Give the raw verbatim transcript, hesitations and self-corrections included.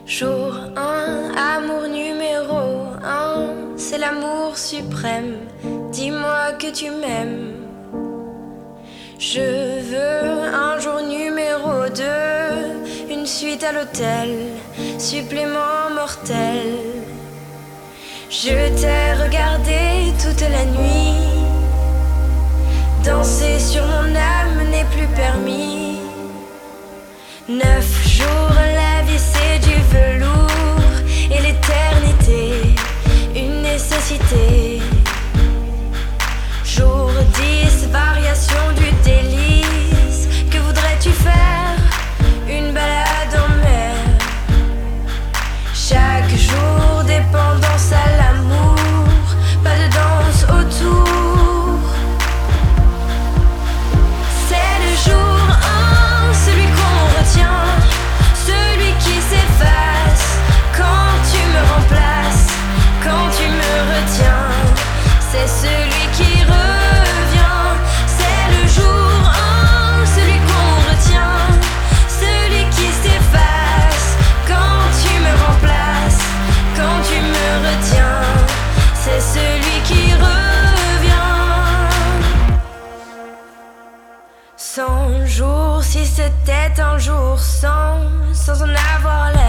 Jour un, amour numéro un, c'est l'amour suprême. Dis-moi que tu m'aimes. Je veux un jour numéro deux, une suite à l'hôtel, supplément mortel. Je t'ai regardé toute la nuit, danser sur mon âme n'est plus permis. Neuf jours, la vie c'est du velours, et l'éternité, une nécessité. Jour dix, variation du délice. Que voudrais-tu faire? Une balade en mer. Chaque jour, dépendance à l'amour, pas de danse autour. C'est le jour un, celui qu'on retient, celui qui s'efface quand tu me remplaces, quand tu me retiens. C'est celui qui revient. C'est le jour un, celui qu'on retient, celui qui s'efface quand tu me remplaces, quand tu me retiens. C'est celui qui revient. Cent jours, si c'était un jour sans, sans en avoir l'air.